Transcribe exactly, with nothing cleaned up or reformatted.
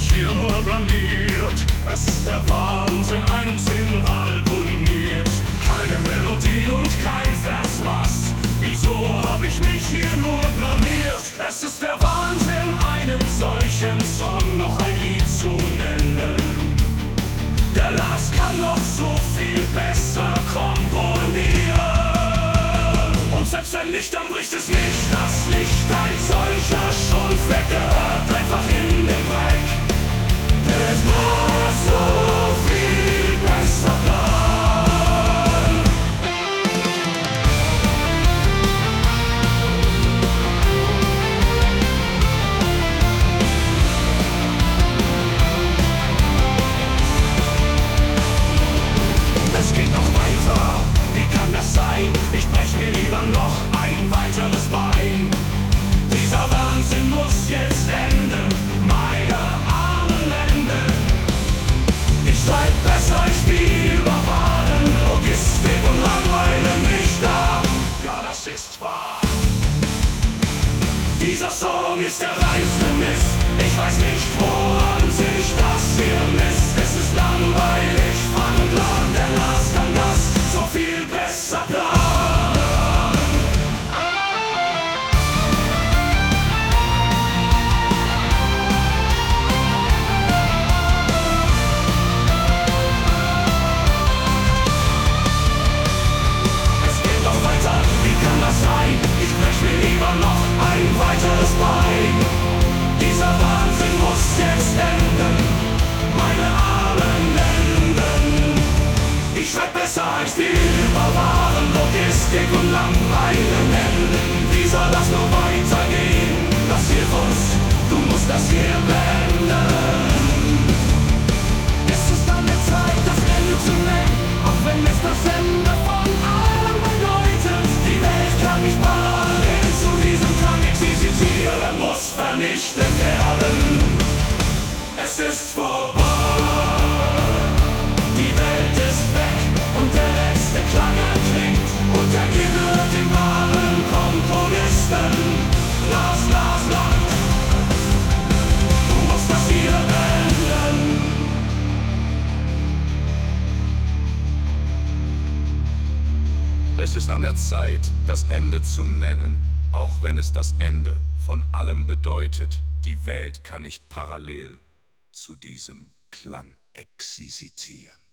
mich hier nur blamiert. Es ist der Wahnsinn, einem Sinnrad ruiniert. Keine Melodie und kein Vers, was? Wieso hab ich mich hier nur blamiert? Es ist der Wahnsinn, einem solchen Song noch ein Lied zu nennen. Der Lars kann noch so viel besser komponieren. Und selbst wenn nicht, dann bricht es nicht das Licht. Ein solcher Schundfleck gehört einfach in den Dreck. Es muss so viel besser bleiben. Es geht noch weiter, wie kann das sein? Ich brech mir lieber noch ein weiteres Bein. Dieser Wahnsinn muss jetzt enden, meine armen Hände. Ich schreib besser, ich spiel über Wahlen, Logistik und langweile mich da. Ja, das ist wahr. Dieser Song ist der reinste Mist. Ich weiß nicht, woran sich das hier misst. Es ist langweilig, fang und lang, der Lars kann das so viel besser planen. Es geht noch weiter, wie kann das sein? Ich brech mir lieber noch ein weiteres Bein. Dieser Wahnsinn muss jetzt enden, meine armen Enden. Ich schreib besser ein Spiel über Waren, Logistik und Langeweile nennen. Wie soll das nur weitergehen? Das hilft uns, du musst das hier beenden. Es ist an der Zeit, das Ende zu nennen, auch wenn es das Ende von allem bedeutet. Die Welt kann nicht parallel zu diesem Klang existieren, muss vernichtet werden. Es ist vorbei. Die Welt ist weg und der letzte Klang erklingt. Und er gehört den wahren Komponisten. Lars, Lars, Lars, du musst das hier beenden. Es ist an der Zeit, das Ende zu nennen, auch wenn es das Ende von allem bedeutet. Die Welt kann nicht parallel zu diesem Klang existieren.